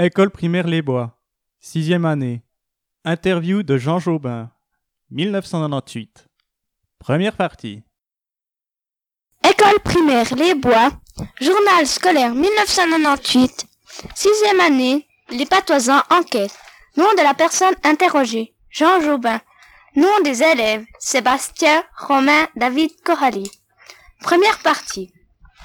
École primaire Les Bois, 6e année. Interview de Jean Jobin, 1998. Première partie. École primaire Les Bois, journal scolaire 1998, 6e année, Les Patoisans enquête. Nom de la personne interrogée, Jean Jobin. Nom des élèves, Sébastien, Romain, David, Coralie. Première partie.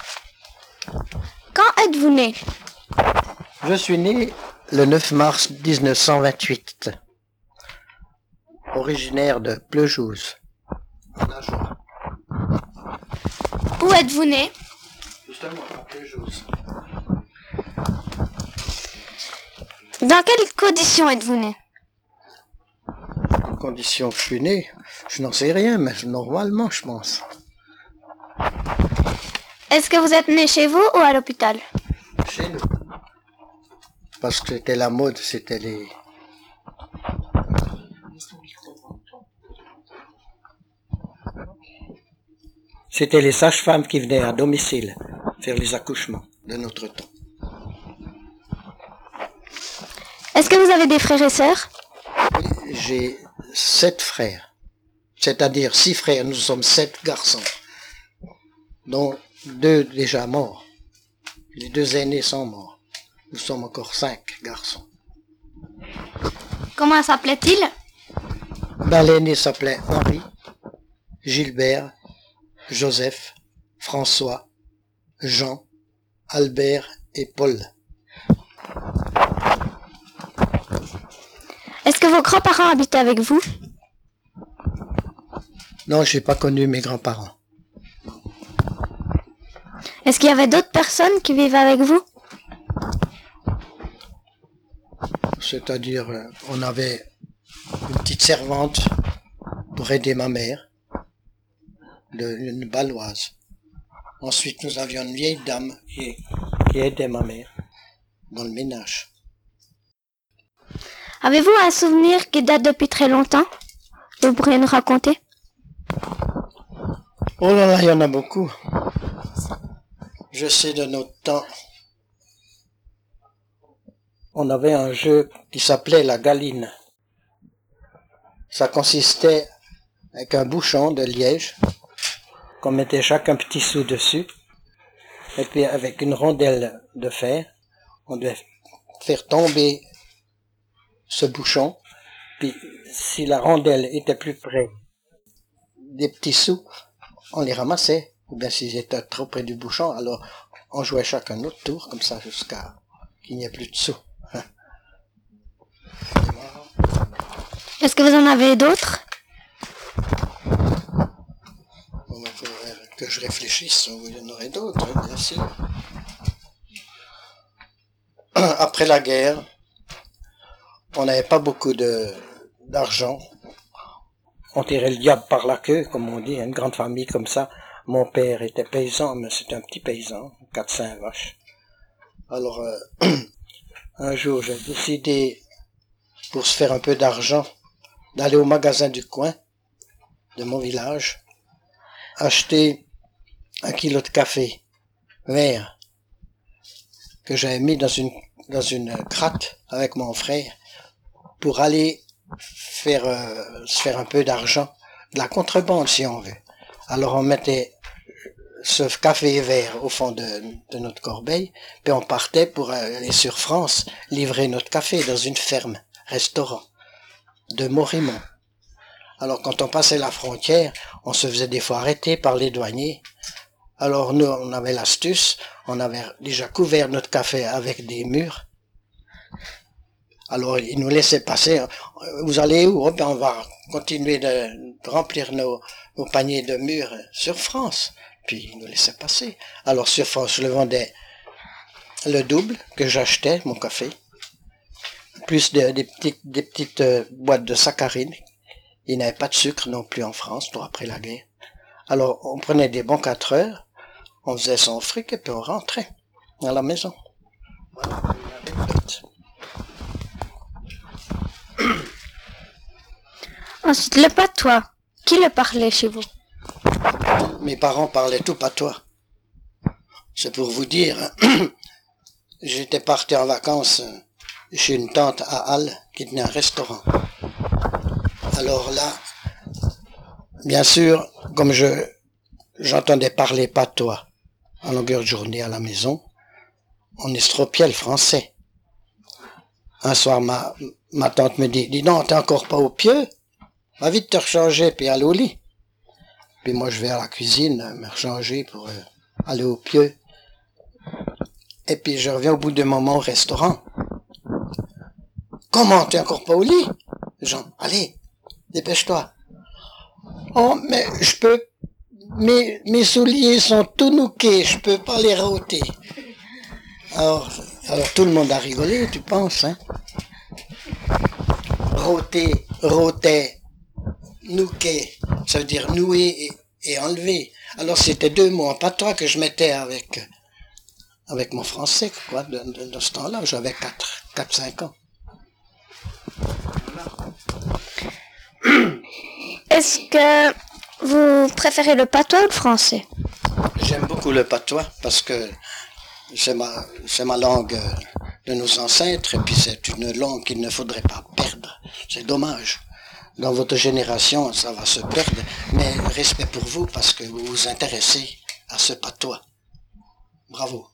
Quand êtes-vous né? Je suis né le 9 mars 1928, originaire de Pleujouz. Où êtes-vous né? Justement, à Pleujouz. Dans quelles conditions êtes-vous né? En condition que je suis né, je n'en sais rien, mais normalement, je pense. Est-ce que vous êtes né chez vous ou à l'hôpital? Chez nous. Parce que c'était la mode, c'était les... C'était les sages-femmes qui venaient à domicile faire les accouchements de notre temps. Est-ce que vous avez des frères et sœurs? J'ai 7 frères, c'est-à-dire 6 frères, nous sommes 7 garçons, dont 2 déjà morts. Les 2 aînés sont morts. Nous sommes encore 5 garçons. Comment s'appelait-il? L'aîné s'appelait Henri, Gilbert, Joseph, François, Jean, Albert et Paul. Est-ce que vos grands-parents habitaient avec vous? Non, je n'ai pas connu mes grands-parents. Est-ce qu'il y avait d'autres personnes qui vivaient avec vous? C'est-à-dire, on avait une petite servante pour aider ma mère, une Baloise. Ensuite, nous avions une vieille dame qui aidait ma mère dans le ménage. Avez-vous un souvenir qui date depuis très longtemps? Vous pourriez nous raconter? Oh là là, il y en a beaucoup. Je sais de notre temps, on avait un jeu qui s'appelait la galine. Ça consistait avec un bouchon de liège, qu'on mettait chacun petit sou dessus, et puis avec une rondelle de fer, on devait faire tomber ce bouchon, puis si la rondelle était plus près des petits sous, on les ramassait, ou bien s'ils étaient trop près du bouchon, alors on jouait chacun notre tour, comme ça, jusqu'à qu'il n'y ait plus de sous. Est-ce que vous en avez d'autres? Bon, il faudrait que je réfléchisse, il y en aurait d'autres, bien sûr. Après la guerre, on n'avait pas beaucoup d'argent. On tirait le diable par la queue, comme on dit, une grande famille comme ça. Mon père était paysan, mais c'était un petit paysan, 4-5 vaches. Alors, un jour, j'ai décidé, pour se faire un peu d'argent, d'aller au magasin du coin, de mon village, acheter 1 kilo de café vert, que j'avais mis dans une cratte avec mon frère, pour aller se faire un peu d'argent, de la contrebande si on veut. Alors on mettait ce café vert au fond de notre corbeille, puis on partait pour aller sur France, livrer notre café dans une ferme, restaurant, de Morimont. Alors quand on passait la frontière, on se faisait des fois arrêter par les douaniers. Alors nous, on avait l'astuce, on avait déjà couvert notre café avec des mûres. Alors ils nous laissaient passer. Vous allez où? Oh, ben, on va continuer de remplir nos paniers de mûres sur France. Puis ils nous laissaient passer. Alors sur France, je le vendais le double que j'achetais, mon café, plus des petites boîtes de saccharine. Il n'y avait pas de sucre non plus en France, après la guerre. Alors on prenait des bons 4 heures, on faisait son fric et puis on rentrait à la maison. Voilà, une anecdote. Ensuite, le patois. Qui le parlait chez vous? Mes parents parlaient tout patois. C'est pour vous dire, j'étais parti en vacances chez une tante à Halle qui tenait un restaurant. Alors là, bien sûr, comme j'entendais parler patois en longueur de journée à la maison, on estropiait le français. Un soir, ma tante me dit, dis donc, t'es encore pas au pieu? Va vite te rechanger, puis aller au lit. Puis moi, je vais à la cuisine, me rechanger pour aller au pieu. Et puis, je reviens au bout d'un moment au restaurant. Comment, t'es encore pas au lit? Jean, allez, dépêche-toi. Oh, mais je peux, mes souliers sont tout nouqués, je peux pas les rôter. Alors tout le monde a rigolé, tu penses, hein? Rôter, nouquer, ça veut dire nouer et enlever. Alors c'était deux mots en patois que je mettais avec mon français, quoi, de ce temps-là. J'avais 4-5 ans. Est-ce que vous préférez le patois ou le français? J'aime beaucoup le patois parce que c'est ma langue de nos ancêtres et puis c'est une langue qu'il ne faudrait pas perdre. C'est dommage. Dans votre génération, ça va se perdre, mais respect pour vous parce que vous vous intéressez à ce patois. Bravo.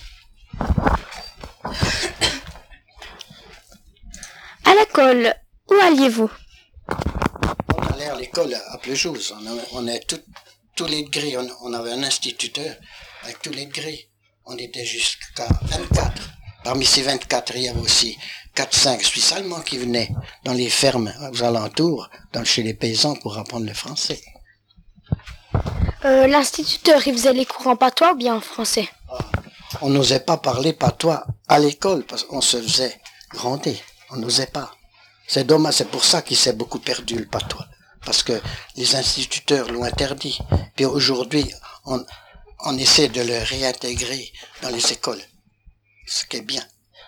À l'école, où alliez-vous? On allait à l'école à Plejouze. On est tous les degrés. On avait un instituteur avec tous les degrés. On était jusqu'à 24. Parmi ces 24, il y avait aussi 4-5 Suisses allemands qui venaient dans les fermes aux alentours, chez les paysans pour apprendre le français. L'instituteur, il faisait les cours en patois ou bien en français? On n'osait pas parler patois à l'école parce qu'on se faisait gronder. On n'osait pas. C'est dommage, c'est pour ça qu'il s'est beaucoup perdu le patois. Parce que les instituteurs l'ont interdit. Puis aujourd'hui, on essaie de le réintégrer dans les écoles. Ce qui est bien.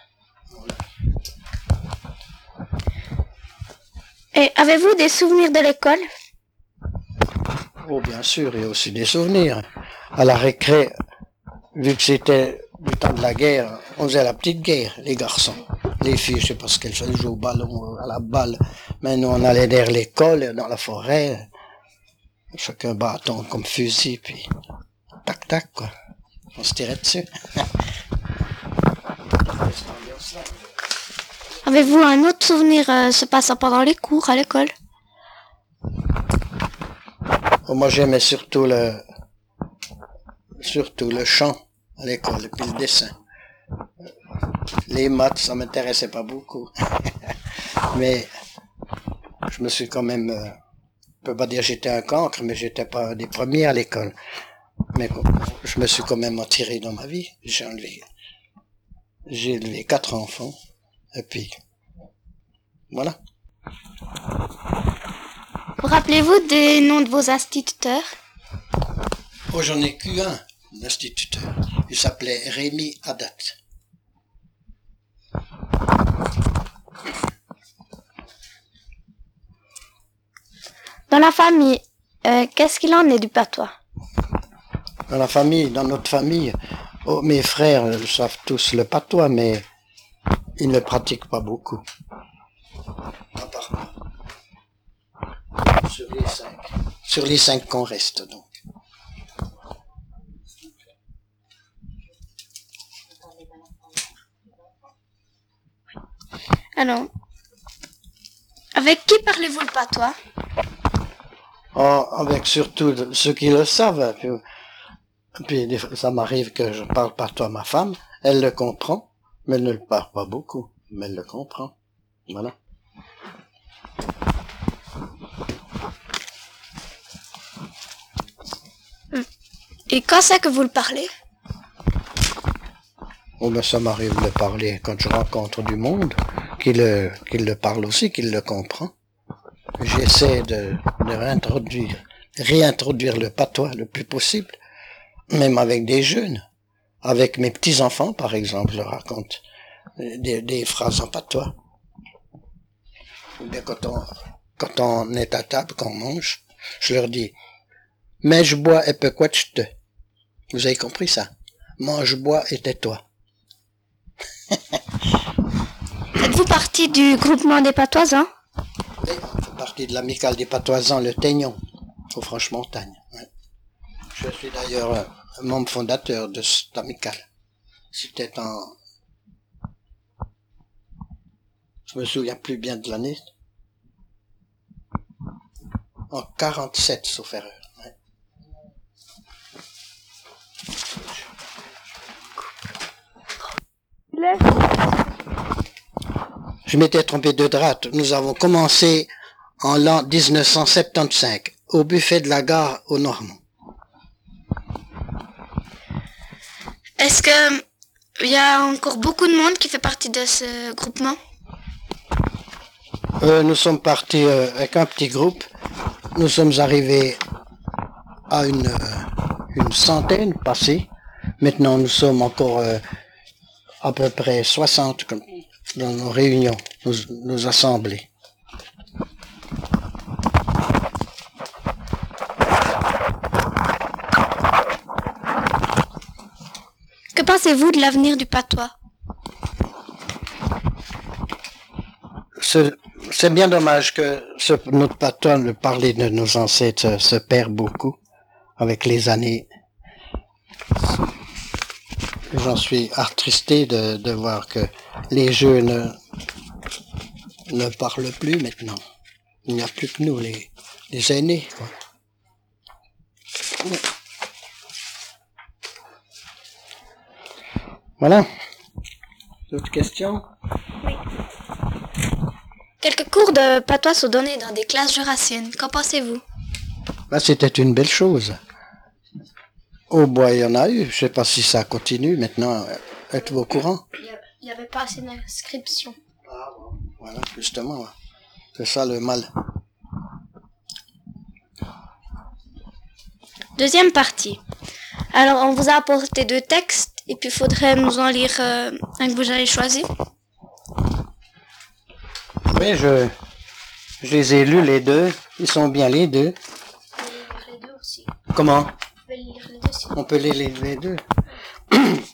Et avez-vous des souvenirs de l'école? Oh, bien sûr, il y a aussi des souvenirs. À la récré, vu que c'était du temps de la guerre, on faisait la petite guerre, les garçons. Les filles, je sais pas ce qu'elles faisaient, jouer au ballon, à la balle. Mais nous, on allait derrière l'école, dans la forêt. Chacun bâton comme fusil, puis tac, tac, quoi. On se tirait dessus. Avez-vous un autre souvenir se passant pendant les cours à l'école? Moi, j'aimais surtout le chant à l'école, et puis le dessin. Les maths, ça m'intéressait pas beaucoup. Mais je me suis quand même, je peux pas dire j'étais un cancre, mais j'étais pas des premiers à l'école. Mais je me suis quand même attiré dans ma vie. J'ai élevé 4 enfants. Et puis, voilà. Vous rappelez-vous des noms de vos instituteurs? Oh, j'en ai qu'un, l'instituteur. Il s'appelait Rémi Haddad. Dans la famille, qu'est-ce qu'il en est du patois? Dans notre famille, oh, mes frères savent tous le patois, mais ils ne le pratiquent pas beaucoup. À part moi. Sur les 5 qu'on reste, donc. Alors, avec qui parlez-vous le patois? Oh, avec surtout ceux qui le savent. Puis ça m'arrive que je parle patois à ma femme, elle le comprend, mais elle ne le parle pas beaucoup, mais elle le comprend. Voilà. Et quand c'est que vous le parlez? Oh, ben ça m'arrive de le parler quand je rencontre du monde, qu'il le parle aussi, qu'il le comprend. J'essaie de réintroduire le patois le plus possible, même avec des jeunes. Avec mes petits-enfants, par exemple, je leur raconte des phrases en patois. Ou bien quand on est à table, qu'on mange, je leur dis « Mais je bois et peu quoi te ?» Vous avez compris ça? « Mange, bois et tais-toi. » partie du groupement des Patoisans? Oui, on fait partie de l'amicale des Patoisans, le Teignon, au Franche-Montagne. Ouais. Je suis d'ailleurs membre fondateur de cette amicale. C'était je me souviens plus bien de l'année. En 47, sauf erreur. Ouais. Je m'étais trompé de date. Nous avons commencé en l'an 1975, au buffet de la gare au Normand. Est-ce que il y a encore beaucoup de monde qui fait partie de ce groupement? Nous sommes partis avec un petit groupe. Nous sommes arrivés à une centaine passée. Maintenant, nous sommes encore à peu près 60 dans nos réunions, nos assemblées. Que pensez-vous de l'avenir du patois? C'est bien dommage que notre patois, de parler de nos ancêtres, se perd beaucoup avec les années. J'en suis attristé de voir que les jeunes ne parlent plus maintenant. Il n'y a plus que nous, les aînés, quoi. Voilà. D'autres questions? Oui. Quelques cours de patois sont donnés dans des classes jurassiennes. Qu'en pensez-vous? C'était une belle chose. Au bois, il y en a eu. Je ne sais pas si ça continue maintenant. Êtes-vous au courant? Il n'y avait pas assez d'inscriptions. Ah bon. Voilà, justement. C'est ça le mal. Deuxième partie. Alors, on vous a apporté 2 textes, et puis il faudrait nous en lire un que vous avez choisi. Oui, je les ai lus les deux. Ils sont bien les deux. On peut lire les deux aussi. Comment? On peut les lire les deux aussi. On peut les deux.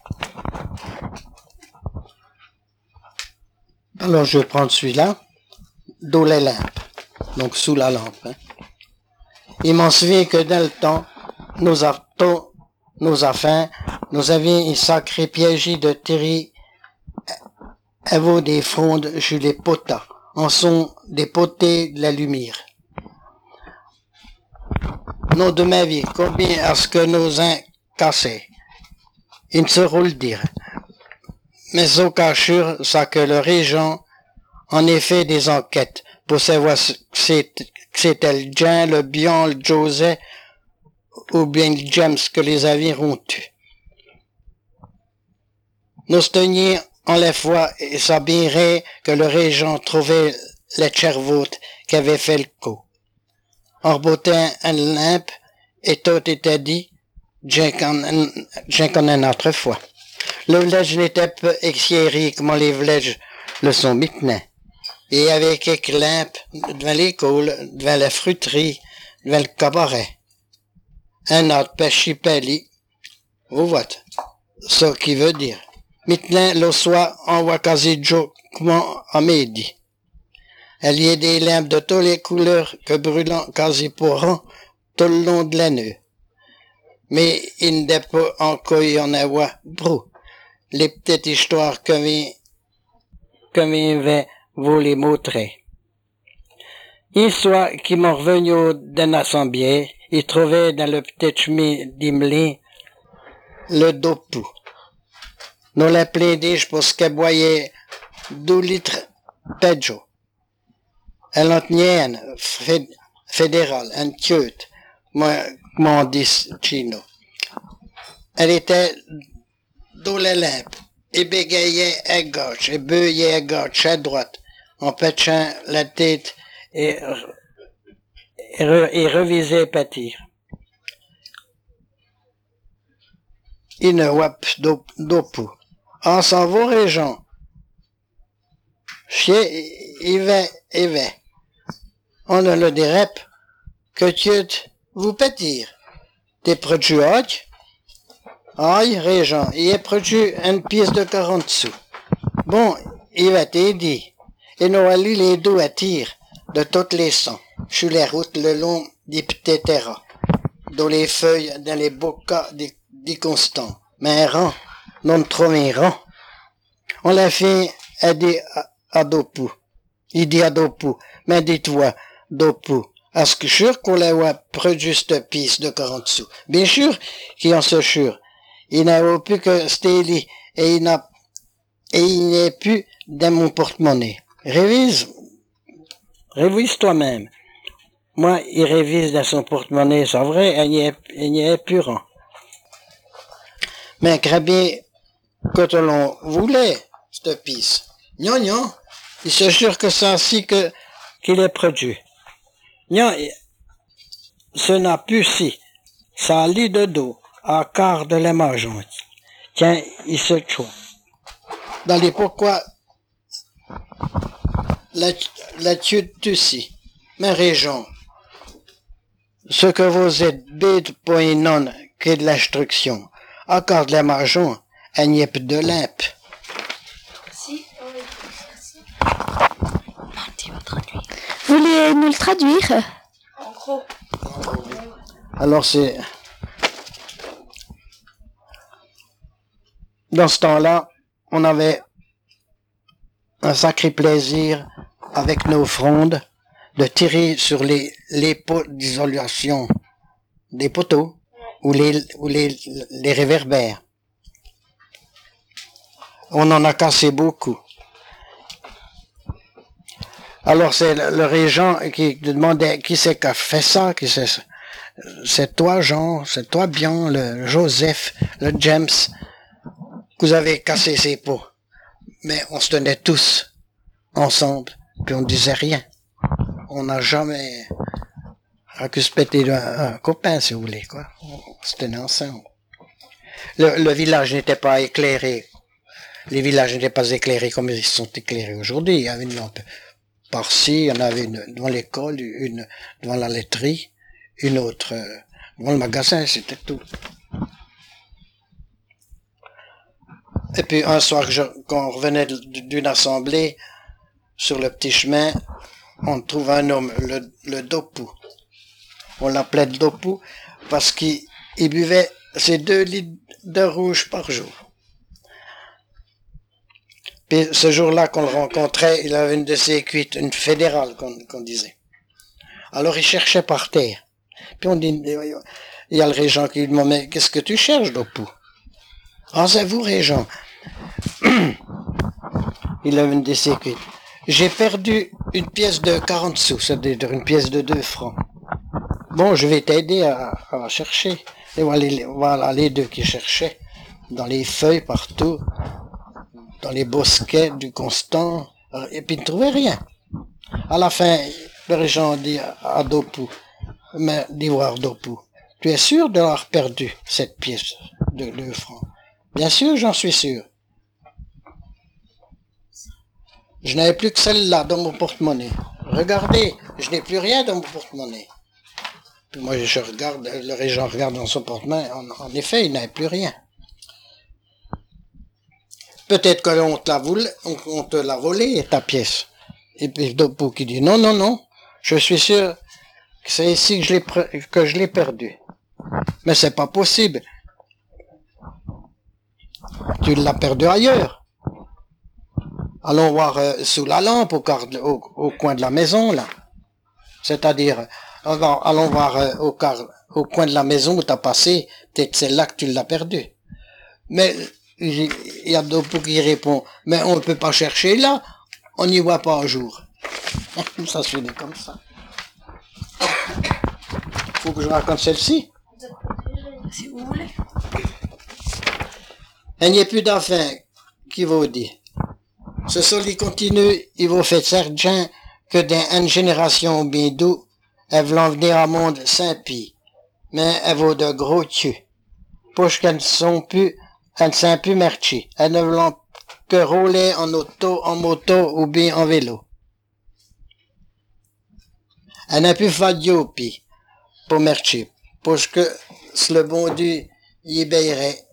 Alors, je vais prendre celui-là. D'eau les lampes. Donc, sous la lampe. Hein. Il m'en souvient que dans le temps, nos affaires, nous avions un sacré piège de Thierry à vaut des frondes chez les potas. En sont des potés de la lumière. Nos de ma vie, combien est-ce que nos uns cassaient? Il ne saurait le dire. Mais au cachure, ça que le régent en ait fait des enquêtes pour savoir si c'était le Jean, le Bion, le José ou bien le James que les avirons tués. Nous tenions en la foi et s'abirait que le régent trouvait les cervoutes qui avaient fait le coup. En rebattant un lampe et tout était dit, j'ai qu'on une autre fois. Le village n'était pas éclairé comme les villages le sont maintenant. Et avec quelques lampes devant l'école, devant la fruiterie, devant le cabaret. Un autre pêche-pali. Vous voyez, ce qui veut dire. Maintenant, le soir, on voit quasi Joe comment à midi. Il y a des lampes de toutes les couleurs que brûlant quasi pourront tout le long de la nuit. Mais il n'est pas encore y en avoir beaucoup. Les petites histoires que vient vous les montrer. Une soir qui m'en revenu d'une assemblée, il trouvait dans le petit chemin d'Imlé le dopou. Nous l'appelons je pense qu'elle boyait 2 litres Pedjo. Elle en tenait une fédérale, une queute, comme on dit chino. Elle était dans les lampes, et bégayait à gauche, et beuillait à gauche, à droite, en péchant la tête et revisait pâtir. Il ne voit plus d'opou. En s'en va, régent. Chien, il va. On a le direp que tu vous pâtir. T'es produit hoc? Aïe, régent, il est produit une pièce de 40 sous. Bon, il va t'aider. Et nous allons les deux attirent de toutes les sons, sur les routes le long des ptétéras, dans les feuilles, dans les bocas des constants. Mais un rang, non trop un rang. On l'a fait aider à Dopu. Il dit à Dopu, mais dites-toi, Dopu, est-ce que sûr qu'on l'a produit cette pièce de 40 sous? Bien sûr qu'il en se sûr. Il n'a plus que Stélie et il n'est plus dans mon porte-monnaie. Révise toi-même. Moi, il révise dans son porte-monnaie, c'est vrai, il n'y est plus rang. Mais bien, quand on voulait, cette pièce, non, il s'assure que c'est ainsi qu'il est produit. Non, ce n'a plus si, ça lit de dos, à quart de la margente. Tiens, il se choix. Dans les pourquoi, la tu si, mais région, ce que vous êtes bête pour une non que de l'instruction, à quart de la margente, un niep de limpe. Vous voulez nous le traduire? En gros. Alors c'est... Dans ce temps-là, on avait un sacré plaisir avec nos frondes de tirer sur les pots d'isolation des poteaux ou les réverbères. On en a cassé beaucoup. Alors c'est le régent qui demandait qui c'est qui a fait ça, c'est toi Jean, c'est toi bien, le Joseph, le James, que vous avez cassé ces pots. Mais on se tenait tous ensemble, puis on disait rien. On n'a jamais accusé un copain, si vous voulez, quoi. On se tenait ensemble. Le village n'était pas éclairé. Les villages n'étaient pas éclairés comme ils sont éclairés aujourd'hui. Il y avait une lampe par-ci, il y en avait une devant l'école, une devant la laiterie, une autre devant le magasin, c'était tout. Et puis un soir, quand on revenait d'une assemblée, sur le petit chemin, on trouve un homme, le Dopu. On l'appelait Dopu parce qu'il buvait ses 2 litres de rouge par jour. Puis ce jour-là qu'on le rencontrait, il avait une de ses cuites, une fédérale qu'on disait. Alors il cherchait par terre. Puis on dit, il y a le régent qui lui demande, mais qu'est-ce que tu cherches, Dopu? Ah, c'est vous, régent. Il avait une de ses cuites. J'ai perdu une pièce de 40 sous, c'est-à-dire une pièce de 2 francs. Bon, je vais t'aider à chercher. Et voilà les deux qui cherchaient, dans les feuilles partout, dans les bosquets du Constant, et puis ils ne trouvaient rien. À la fin, le régent dit à Dopu, mais d'Ivoire Dopu, tu es sûr d'avoir perdu cette pièce de 2 francs? Bien sûr, j'en suis sûr. Je n'avais plus que celle-là dans mon porte-monnaie. Regardez, je n'ai plus rien dans mon porte-monnaie. Puis moi, je regarde, le régent regarde dans son porte-monnaie. En effet, il n'avait plus rien. Peut-être qu'on te l'a volé, ta pièce. Et puis Dopu qui dit, non, je suis sûr que c'est ici que je l'ai perdu. Mais c'est pas possible. Tu l'as perdu ailleurs. Allons voir sous la lampe au coin de la maison, là. C'est-à-dire, allons voir au coin de la maison où tu as passé, peut-être c'est là que tu l'as perdu. Mais il y a Dopu qui répond, mais on ne peut pas chercher là, on n'y voit pas un jour. Ça se finit comme ça. Faut que je raconte celle-ci. Si vous voulez. Il n'y a plus d'enfants qui vous dit. Ce sol continue, il vous fait certain que dans une génération bien doux, elles vont venir au monde Saint-Pi, mais elles vaut de gros tues. Pour qu'elles ne sont plus marcher. Elles ne veulent que rouler en moto ou bien en vélo. Elles n'a plus fait de pour marcher. Parce que si le bon Dieu y obéirait,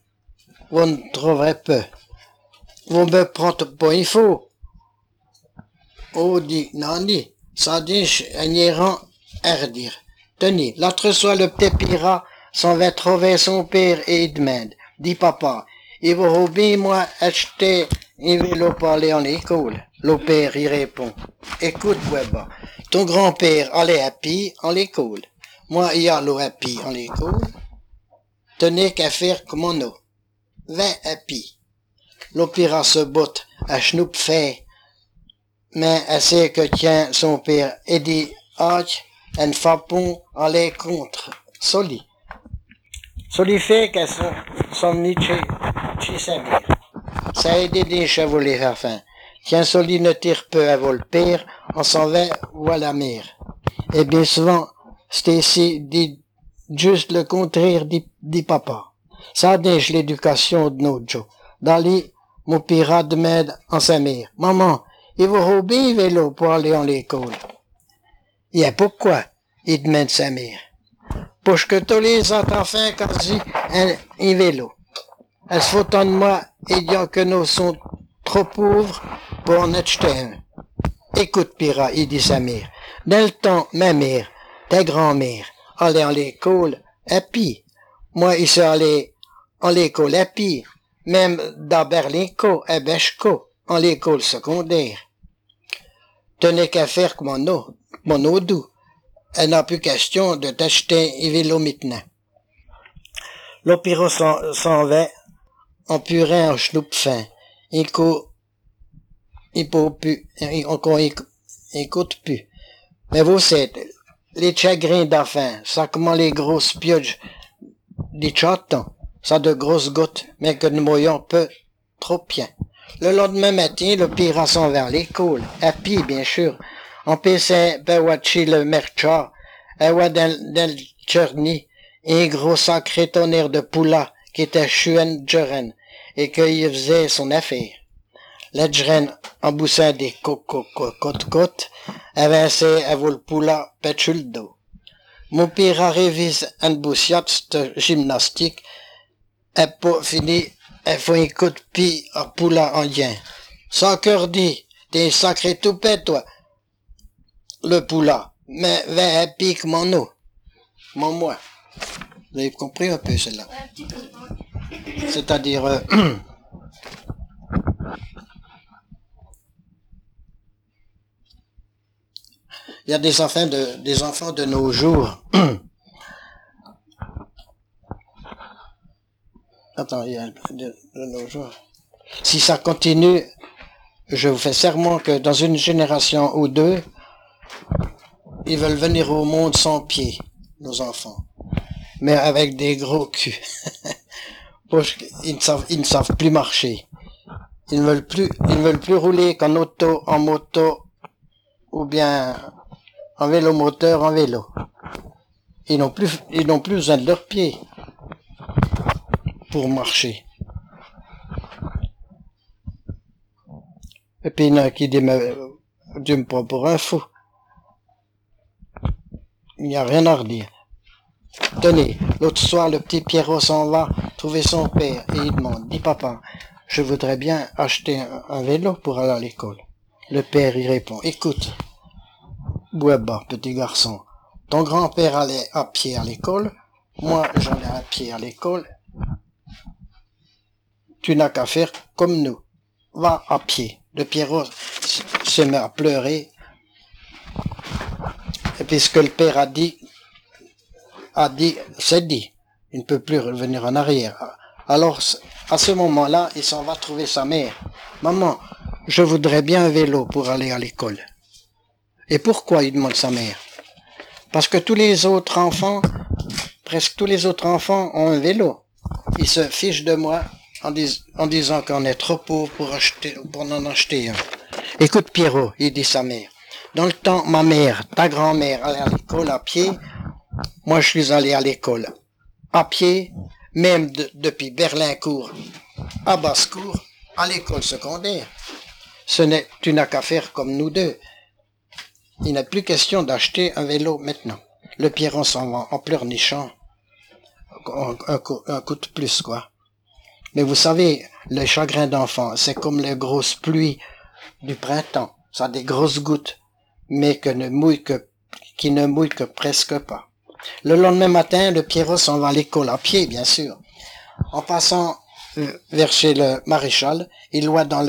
vous ne trouverez peu. Vous me prendre pas il faut. Oh, dit, non, dit, ça dit, un errant, dire. Tenez, l'autre soir, le petit Pira s'en va trouver son père et il demande, dit papa, il va bien, moi, acheter un vélo pour aller en école. Le père, il répond, écoute, Weba, ton grand-père allait à pied en l'école. Moi, il allais à pied en l'école. Tenez qu'à faire comme on a. 20 à pied. Le Pira se botte à Schnoop fait, mais assez que tient son père et dit, un fapon allait contre. Soli. Soli fait qu'elle son nid chez sa mère. Ça a aidé des chevaux les raffins. Tiens, Soli ne tire peu à vol père, on s'en va ou à la mer. Et bien souvent, Stacy dit juste le contraire, dit papa. Ça déche l'éducation de nos Joe. Dans les, mon pirate demande en sa mère, maman, il va rouber un vélo pour aller en l'école. Et pourquoi? Il demande sa mère. Parce que tous les autres enfants conduisent un vélo. Elle se fout de moi et dit que nous sommes trop pauvres pour en acheter un. Écoute, Pira, il dit sa mère. Dans le temps, ma mère, ta grand-mère, allait en l'école à pied. Moi, il s'est allé en l'école à pied. Même dans Berlinco, à Bechko, en l'école secondaire. Tenez qu'à faire comme mon eau doux. Elle n'a plus question de t'acheter un vélo maintenant. L'opéra s'en va en purin en schnoop fin. Il écoute plus. Mais vous savez, les chagrins d'enfants, ça comment les grosses pioches des chatons, ça de grosses gouttes, mais que nous voyons peu, trop bien. Le lendemain matin, le Pira s'en va à l'école, à pied bien sûr. On passait Bawachi le merchant, à dans le Tcherny, un gros sacré tonnerre de poula qui était chuen Djeren et qu'il faisait son affaire. La Djeren, en boussant des côte, avançait à le poula pêche le dos. Mon Pira révise un boussiat de gymnastique, et pour finir, elle fait un coup de pied à poula en lien. Sans cœur dit, t'es un sacré toupet, toi. Le poula, mais va à pied comme en eau. Moi. Vous avez compris un peu celle-là? C'est-à-dire, il y a des enfants de nos jours. Attends, il y a de nos jours. Si ça continue, je vous fais serment que dans une génération ou deux, ils veulent venir au monde sans pied, nos enfants. Mais avec des gros culs. Parce qu'ils ne savent plus marcher. Ils ne veulent plus rouler qu'en auto, en moto, ou bien en vélomoteur, en vélo. Ils n'ont plus besoin de leurs pieds pour marcher. Et puis il y en a qui dit, mais Dieu me prend pour un fou. Il n'y a rien à redire. Tenez, l'autre soir, le petit Pierrot s'en va trouver son père et il demande, dis papa, je voudrais bien acheter un vélo pour aller à l'école. Le père y répond, écoute, Boueba, petit garçon, ton grand-père allait à pied à l'école, moi j'allais à pied à l'école, tu n'as qu'à faire comme nous, va à pied. Le Pierrot se met à pleurer, et puis ce que le père a dit, c'est dit. Il ne peut plus revenir en arrière. Alors, à ce moment-là, il s'en va trouver sa mère. Maman, je voudrais bien un vélo pour aller à l'école. Et pourquoi, il demande sa mère? Parce que presque tous les autres enfants ont un vélo. Ils se fichent de moi en disant qu'on est trop pauvre pour en acheter un. Écoute, Pierrot, il dit sa mère. Dans le temps, ma mère, ta grand-mère, allait à l'école à pied. Moi, je suis allé à l'école à pied, même depuis Berlincourt à Basse-Cour, à l'école secondaire. Tu n'as qu'à faire comme nous deux. Il n'est plus question d'acheter un vélo maintenant. Le Pierron s'en va en pleurnichant. Un coup de plus, quoi. Mais vous savez, le chagrin d'enfant, c'est comme les grosses pluies du printemps. Ça a des grosses gouttes, mais qui ne mouillent que presque pas. Le lendemain matin, le Pierrot s'en va à l'école, à pied, bien sûr. En passant vers chez le maréchal, il voit dans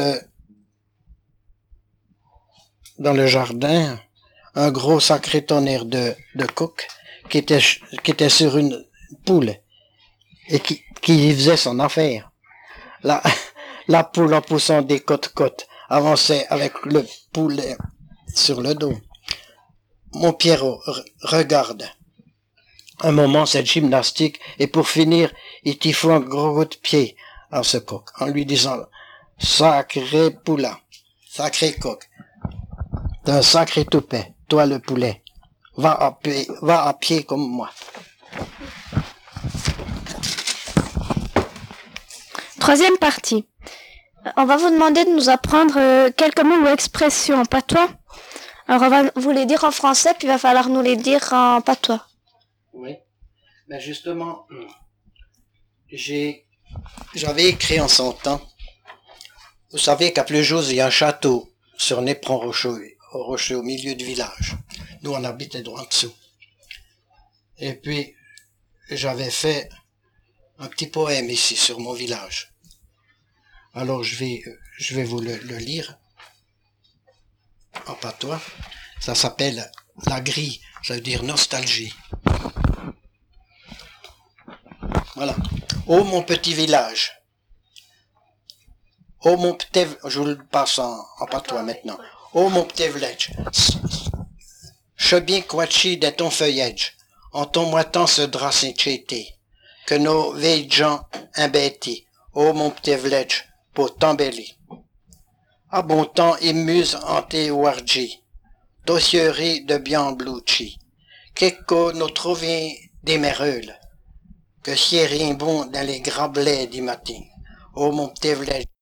le jardin un gros sacré tonnerre de coq qui était sur une poule et qui faisait son affaire. La poule, en poussant des côtes-côtes, avançait avec le poulet sur le dos. Mon Pierrot regarde un moment cette gymnastique et pour finir, il tiffe un gros coup de pied à ce coq en lui disant « Sacré poulain, sacré coq, t'es un sacré toupet, toi le poulet, va à pied comme moi. » Troisième partie. On va vous demander de nous apprendre quelques mots ou expressions en patois. Alors on va vous les dire en français, puis il va falloir nous les dire en patois. Oui, mais justement, j'avais écrit en son temps. Vous savez qu'à Pleugeuse, il y a un château sur Népron-Rocheux, au milieu du village. Nous, on habitait droit dessous. Et puis, j'avais fait un petit poème ici sur mon village. Alors, je vais vous le lire en patois. Ça s'appelle La Grille, ça veut dire nostalgie. Voilà. Ô mon petit village. Ô mon petit... Je vous le passe en patois maintenant. Ô mon petit village. Je bien quachi de ton feuillage. En ton moitant ce drap s'échété. Que nos vieilles gens imbêtis. Ô mon petit village. Pour t'embellir. À bon temps, émuse en tes warji. Dossierie de bien blouchi. Qu'écho nous trouvions des mereules. Que si rien bon dans les grands blés du matin. Ô mon petit village.